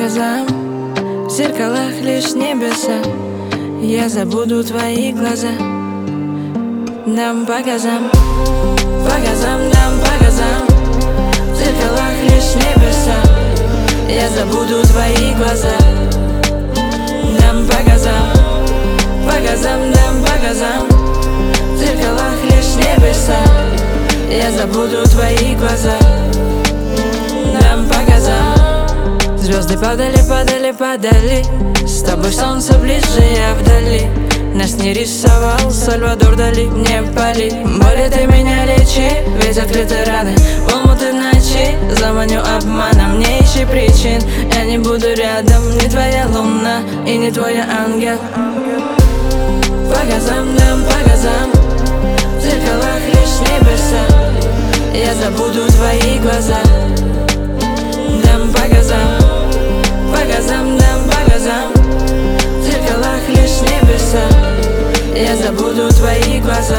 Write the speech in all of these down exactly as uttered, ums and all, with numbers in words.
глазам, в зеркалах лишь небеса. Я забуду твои глаза. Дам по газам, по газам, дам по газам, в зеркалах лишь небеса. Я забуду твои глаза. Дам по газам, по газам, дам по газам, в зеркалах лишь небеса. Я забуду твои глаза. Дам по газам. Звезды падали, падали, падали. С тобой солнце ближе, я вдали. Нас не рисовал Сальвадор Дали. Не пали, боли ты меня лечи. Ведь открыты раны, омуты ночи. Заманю обманом, не ищи причин. Я не буду рядом, не твоя луна и не твой ангел. По газам, дам по газам, в зеркалах лишь небеса. Я забуду твои глаза. Дам по газам, по газам, дам по газам, в зеркалах лишь небеса. Я забуду твои глаза.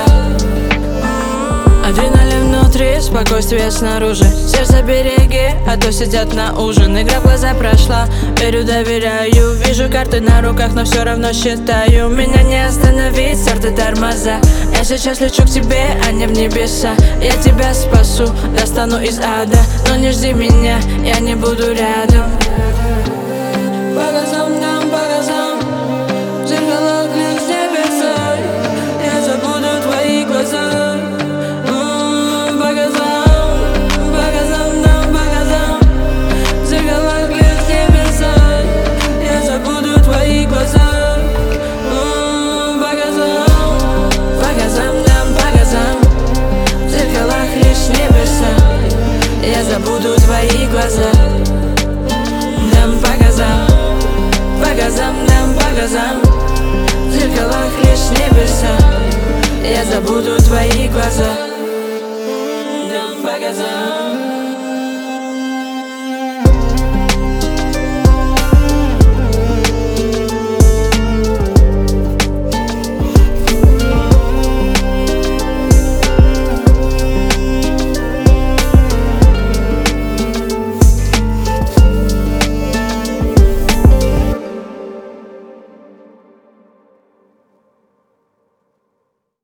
Адреналин внутри, спокойствие снаружи. Сердце береги, а то сидят на ужин. Игра в глаза прошла, верю, доверяю. Вижу карты на руках, но все равно считаю. Меня не остановить, старты тормоза. Я сейчас лечу к тебе, а не в небеса. Я тебя спасу, достану из ада. Но не жди меня, я не буду рядом. По газам, дам по газам, в зеркалах лишь небеса. Я забуду твои глаза. По газам, по газам, дам по газам, в зеркалах лишь небеса. Я забуду твои глаза. По газам, по газам, дам по газам, в зеркалах лишь небеса. Я забуду твои глаза. Дам по газам, по газам, дам по газам, в зеркалах лишь небеса. Я забуду твои глаза. Дам по газам.